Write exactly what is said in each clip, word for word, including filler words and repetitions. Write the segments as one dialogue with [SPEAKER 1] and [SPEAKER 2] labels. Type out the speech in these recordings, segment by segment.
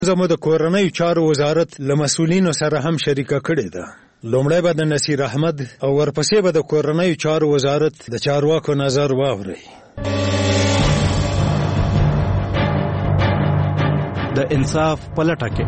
[SPEAKER 1] زموږ د کورنۍ چارو وزارت له مسؤلینو سره هم شریکه کړې ده. لومړی به د نصیر احمد او ورپسې به د کورنۍ چارو وزارت د چارواکو نظر واوري.
[SPEAKER 2] د انصاف پلټه کې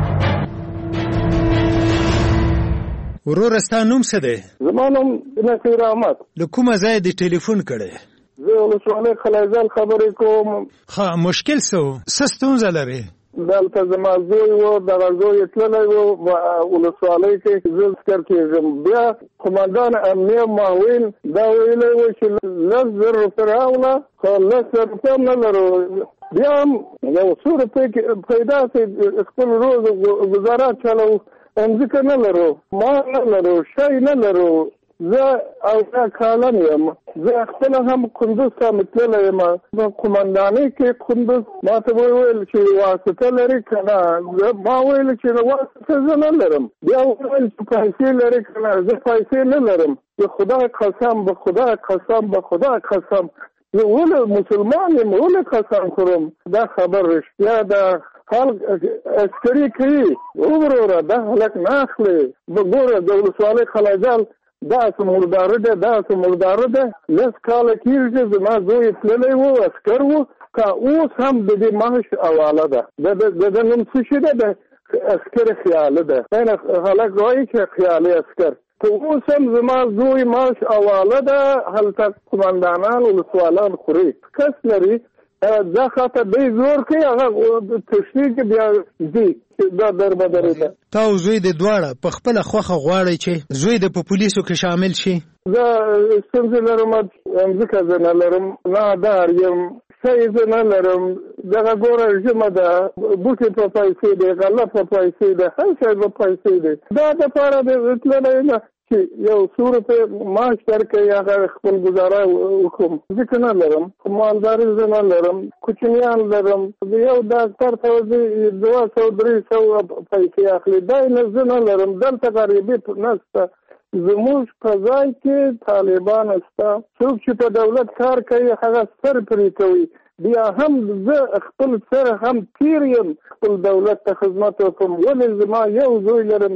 [SPEAKER 1] ورور ستا نوم څه دی؟
[SPEAKER 3] زما نوم نصیر احمد.
[SPEAKER 1] له کومه ځای دې ټلیفون کړی؟
[SPEAKER 3] زه ولسوالۍ خلیزال خبرې کوم.
[SPEAKER 1] ښه، مشکل څه و؟ څه ستونزه لرې؟
[SPEAKER 3] دلته زما زوی و، دغه زوی یې تللی و ولسوالۍ کې، زه ذکر کېږم. بیا قمندان امنیه معاون دا ویلی و چې لس زر روپۍ راوړه، خو لس زر روپۍ هم نه لرو. بیا هم یو څو روپۍ پیدا کړې، خپل روز ګزاره چلو، ځمکه نه لرو، مال نه لرو، شی نه لرو. زه او دا کالم یم، زه خپله هم کندوز ته متللی یم. په قمندانۍ کې کندوز ما ته وویل چې واسطه لري که نه؟ ما ویل چې واسطه زه نه لرم. بیا وویل چې پیسې لري که نه؟ زه پیسې نه لرم. به خدای قسم، به خدای قسم، به خدای قسم، زه ولې مسلمان یم، ولې قسم خورم؟ دا خبر رښتیا ده. خلق عسکري کوي، وروره دا هلک نه اخلي. ګوره د ولسوالۍ خلیزال دا څه مرداره ده، دا څه مرداره ده. لس کاله کېږي زما زوی تللی و، عسکر و، که اوس هم د دې معاش حواله ده. د ده نوم څه شي ده؟ د عسکر خیاله ده. خلک وایي چې خیالي عسکر. که اوس هم زما زوی معاش حواله ده، هلته قمندانان ولسوالان خوري. کس لري دا خاطر دی زور کوي، هغه تشریح کې بیا ځي. دا دربدرې ده.
[SPEAKER 1] تا او زوی د دواړه په خپله خوښه غواړئ چې زوی د په پولیسو کې شامل شي؟
[SPEAKER 3] زه ستونزې لرم، ځمکه زه نه لرم، نادار یم، شی زه نه لرم. دغه ګوره ژمه ده، بوټي په پیسې دی، غله په پیسې ده، هر شی په پیسې دی. دا دپاره د تللی یم چې یو څو روپۍ معاش درکوي، هغه خپل ګزاره وکړم. ځکه نه لرم، مالداري زه نه لرم، کوچنیان لرم. یو ډاکټر ته دوه سوه درې سوه پیسې اخلي، دا یې زه نه لرم. دلته غریبي نشته. زموږ په ځای کې طالبان شته، څوک چې په دولت کار کوي هغه سر پرې کوي. بیا هم زه خپل سر هم تیر یم، خپل دولت ته خدمت وکړم. ولې زما یو زوی لرم،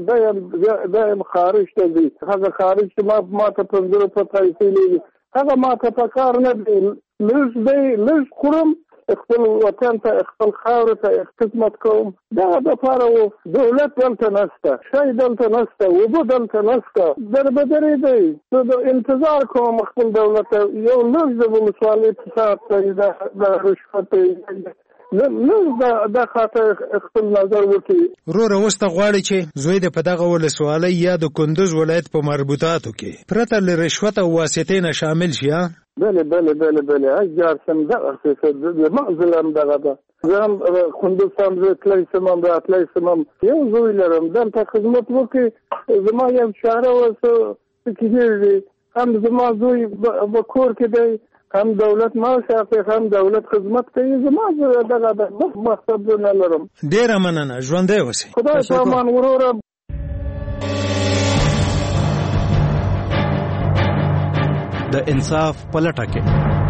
[SPEAKER 3] دا یم خارج ته ځي. هغه خارج چې ما ما ته پنځه روپۍ پیسې لري، هغه ما ته په کار نه دی. لږ دی، لږ خورم، خپل وطن ته، خپل خاورې ته خدمت کوم. دغه دپاره و. دولت دلته نشته، شی دلته نشته، اوبه دلته نشته، دربدرې دی. زه انتظار کوم خپل دولت ته یو لږ د ولسوالۍ فساد کوي، د رشوت لږ دا خاطر خپل نظر وکړي.
[SPEAKER 1] وروره اوس ته غواړي چې زوی دې په دغه ولسوالۍ یا د کندوز ولایت په مربوطاتو کې پرته له رشوت او واسطې نه شامل شي؟
[SPEAKER 3] بله بله بله بله اجار سم دغه څه مغزلم دغه ده. زه هم کندوز هم زه تللی سم، هم راتلی سم، یو زوی لرم. دلته خدمت وکړي. زما یو چاره ورته کېږي، هم زما زوی په کور کې دی، هم دولت معاش اخلي، هم دولت خدمت کوي. زما دغه ده، مقصد نه لرم.
[SPEAKER 1] ډېره مننه، ژوندی اوسئ.
[SPEAKER 3] خدای په امان. وروره
[SPEAKER 2] د انصاف پلټه کې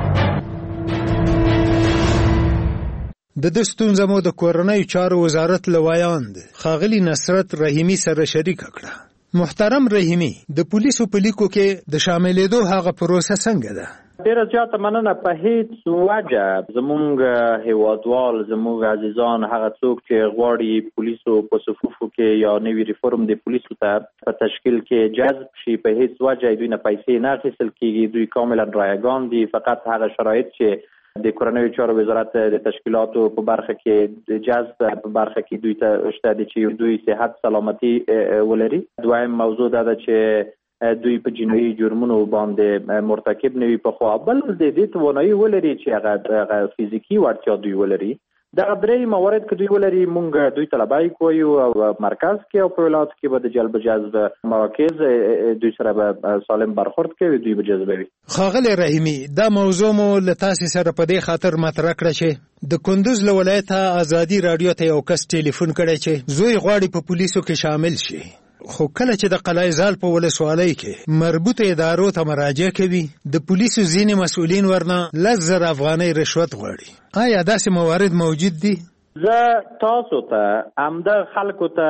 [SPEAKER 1] د دې ستونزه مو د کورنۍ چارو وزارت لوایاند ښاغلي نصرت رحیمي سره شریکه کړه. محترم رحیمي، د پولیسو په لیکو کې د شاملېدو هغه پروسه څنګه ده؟
[SPEAKER 4] ډیره زیاته مننه. په هیڅ وجه زموږ هیوادوال، زموږ عزیزان، هغه څوک چې غواړي پولیسو په صفوفو کې یا نوي ریفورم د پولیسو ته په تشکیل کې جذب شي، په هیڅ وجه دوی نه پیسې نه اخیستل کېږي. دوی کاملا رایگان دي. فقط هغه شرایط چې د کورنیو چارو وزارت د تشکیلاتو په برخه کې جذب په برخه کې دوی ته شته دي چې دوی صحت سلامتي ولري. دویم موضوع دا ده چې دوی په جنایي جرمونو باندې مرتکب نه وي پخوا، بل د دې توانایي ولري چې هغه فزیکي وړتیا دوی ولري. دغه درې موارد که دوی ولري، موږ دوی طلبای کوو او مرکز کې او په ولایت کې به د جلب جذب مراکز دوی سره به سالم برخورد کوي، دوی به جذبوي.
[SPEAKER 1] ښاغلی رحیمي، دا موضوع مو له تاسې سره په دې خاطر مطرح کړه چې د کندوز له ولایته ازادي راډیو ته یو کس ټلیفون کړی چې زوی غواړي په پولیسو کې شامل شي، خو کله چې د قلعه زال په ولسوالۍ کې مربوطه ادارو ته مراجعه کوي، د پولیسو ځینې مسؤلین ورنه لس زره افغانۍ رشوت غواړي. آیا داسې موارد موجود دي؟
[SPEAKER 4] زه تاسو ته همدا خلکو ته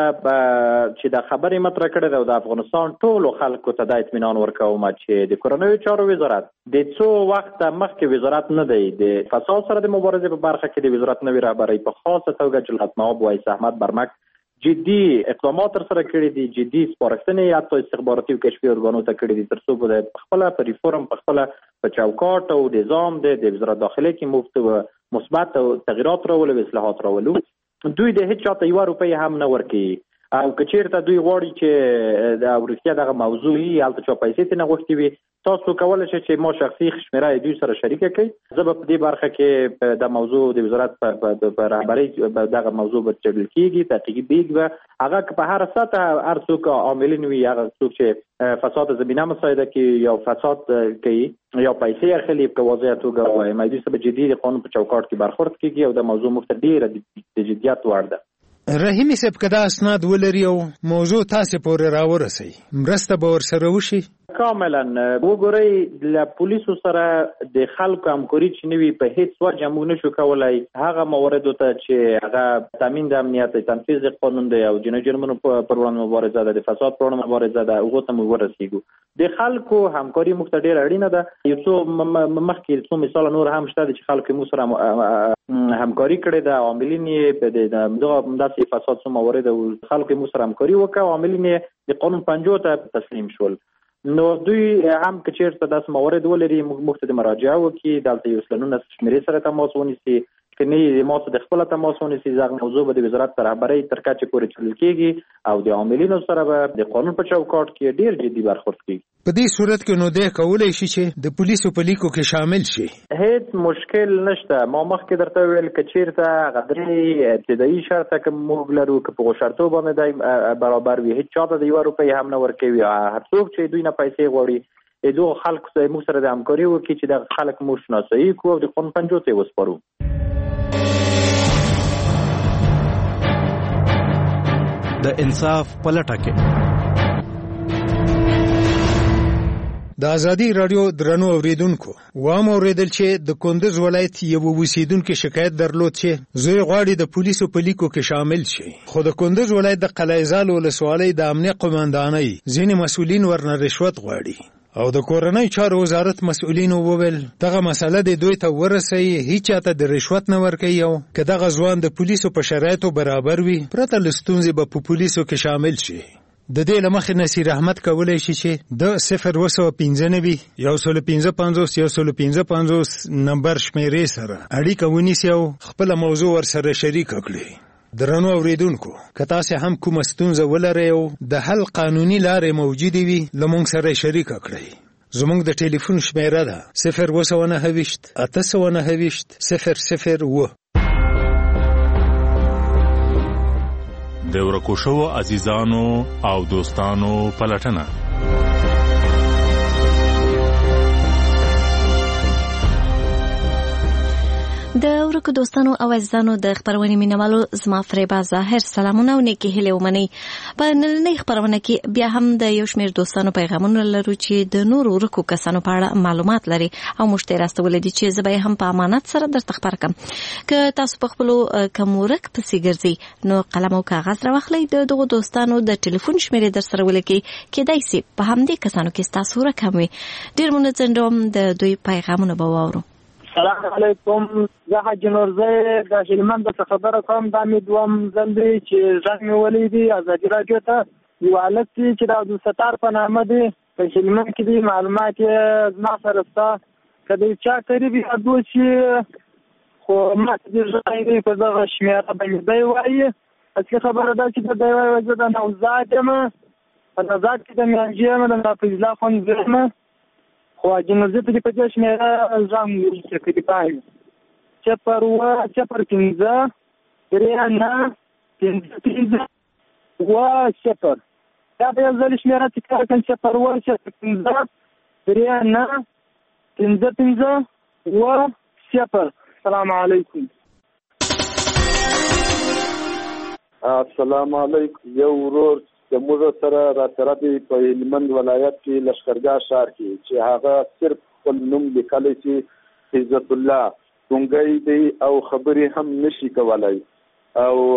[SPEAKER 4] چې د خبرې مطرح کړې ده او د افغانستان ټولو خلکو ته دا اطمینان ورکوم چې د کورنیو چارو وزارت د څو وخت مخکې وزارت نه دی د فساد سره د مبارزې په برخه کې د وزارت نوي رهبرۍ په خاصه توګه جلالت مآب وایس احمد برمک جدي اقدامات تر سره کړي دي، جدي سپارښتنې حتی استخباراتي او کشفي ارګانو ته کړي دي تر څو په خپله په ریفورم په خپله په چوکاټ او نظام دی د وزارت داخله کې مفت و مثبت او تغییرات راولو اصلاحات راولو. دوی د هیڅ چاته یوه روپۍ هم نه ورکوي او که چېرته دوی غواړي چې د رښتیا دغه موضوع وي هلته چا پیسې ترې نه غوښتې وي تاسو کولی شئ چې ما شخصي شمېره دوی سره شریکه کړئ. زه به په دې برخه کې د موضوع د وزارت په رهبرۍ دغه موضوع به څېړل کېږي، تحقیقېږي به هغه که په هره سطحه هر څوک عاملین وي، هغه څوک چې فساد زمینه مساعده کوي یا فساد کوي یا پیسې اخلي په واضحه توګه ووایم دوی سره به جدي د قانون په چوکاټ کې برخورد کېږي او د موضوع مفت ډېره د جدیت وړ ده.
[SPEAKER 1] رحیمي صاحب که دا اسناد ولري او موضوع تاسې پورې راورسوي مرسته به ورسره وشي؟
[SPEAKER 4] کاملا وګورئ له پولیسو سره د خلکو همکاري چې نه وي په هېڅ وجه موږ نشو کولی هغه مواردو ته چې هغه تامین د امنیت تنفیذ قانون دی او جنایي جرمونو پر وړاندې مبارزه ده، د فساد پر وړاندې مبارزه ده، هغو ته موږ ورسېږو. د خلکو همکاري موږ ته ډېره اړینه ده. یو څو مخکې څو مثاله نور هم شته چې خلکو موږ سره همکاري کړې ده، عاملین یې د همداسې فساد څو موارد او خلکو موږ سره همکاري وکړه، عاملین یې د قانون پنجو ته تسلیم شول. نو دوی هم که چېرته داسې موارد ولري موږ ته د مراجعه وکړي، دلته یو سلنونه شمېرې سره تماس ونیسي، که نه یې ما ته د خپله تماس ونیسي دغه موضوع به د وزارت په رهبرۍ تر کچې پورې څېړل کېږي او د عاملینو سره به د قانون په چوکاټ کې ډېر جدي برخورد کېږي.
[SPEAKER 1] په دې صورت کې نو دی کولی شي چې د پولیسو په لیکو کې شامل شي؟
[SPEAKER 4] هیڅ مشکل نشته. ما مخکې درته وویل که چېرته هغه درې ابتدایي شرطه که موږ لرو که په هغو شرطو باندې دی برابر وي هېڅ چاته د یوه روپۍ هم نه ورکوي. هر څوک چې دوی نه پیسې غواړي د دغو خلکو سره موږ سره د همکاري وکړي چې دغه خلک موږ شناسایي کړو او د قانون پنجو ته یې وسپارو.
[SPEAKER 2] د انصاف پلټه کې
[SPEAKER 1] د ازادي راډیو درنو اوریدونکو وام اوریدل چې د کندوز ولایت یو اوسیدونکو شکایت درلود چې زوی غواړي د پولیسو په لیکو کې شامل شي، خو د کندوز ولایت د قلعه زال ولسوالۍ د امنیه قومندانۍ ځینې مسؤلین ورنه رشوت غواړي او د کورنۍ چارو وزارت مسؤلینو وویل دغه مسله د دوی ته ورسوي، هیڅ چاته د رشوت نه ورکوي او که دغه ځوان د پولیسو په شرایطو برابر وي پرته له ستونزې به په پولیسو کې شامل شي. د دې له مخې نصیر احمد کولی شي چې د صفر اوه سوه پنځه نوي یو سل پنځه پنځوس یو سل پنځه پنځوس نمبر شمېرې سره اړیکه ونیسي او خپله موضوع ورسره شریکه کړي. درنو اوریدونکو که تاسې هم کومه ستونزه ولرئ او د حل قانوني لارې موجودې وي له موږ سره شریکه کړئ. زموږ د ټلیفون شمېره ده صفر اوه سوه نهه ویشت اته سوه نهه ویشت صفر صفر اوه.
[SPEAKER 5] د ورکو شوو عزیزانو او دوستانو پلټنه
[SPEAKER 6] د ورکو دوستانو او عزیزانو د خبرونې مینوالو زما فریبا ظاهر سلامونه او نیکې هیلې ومنئ. په نننۍ خبرونه کې بیا هم د یو شمېر دوستانو پیغامونه لرو چې د نورو ورکو کسانو په اړه معلومات لري او موږ ته یې راستولی دي چې زه به یې هم په امانت سره درته خبر کړم. که تاسو په خپلو کوم ورک پسې ګرځئ نو قلم او کاغذ راواخلئ، د دغو دوستانو د ټلیفون شمېرې در سره ولیکئ، کیدای سي په همدې کسانو کې ستاسو ورک هم وي. ډېر منځنډوم د دوی پیغامونه به واورو.
[SPEAKER 7] السلام علیکم، زه حاجي نورزی د هلمند څخه خبره کوم. دا مې دوهم ځل دی چې غږ مې ولیدي ازادي راډیو ته. یو هلک دی چې د عبدالستار په نامه دی، په هلمند کې دی، معلومات یې زما سره شته. که د چا قریب یاد وشي خو ما ته دې غږ دی په دغه شمېره باندې دی وایي. اصلي خبره ده چې دی وایي زه د نوزاد یم، په نوزاد کې د میانجي یم، د حافظ الله خان زوی یم، خو جنازې ته په دې شمېره ځان وروسته کړي پایي صفر اوه صفر پنځه درې نه پنځه پنځه اوه صفر. دا به یو ځل شمېره تکرار کړم صفر اوه صفر پنځه درې نه پنځه پنځه اوه صفر. السلام علیکم.
[SPEAKER 3] السلام علیکم. یو ورور د موږ سره را سره دی په هلمند ولایت کې لښکرګاه ښار کې چې هغه صرف خپل نوم لیکلی چې عزت الله ګونګی دی او خبرې هم نشي کولی. او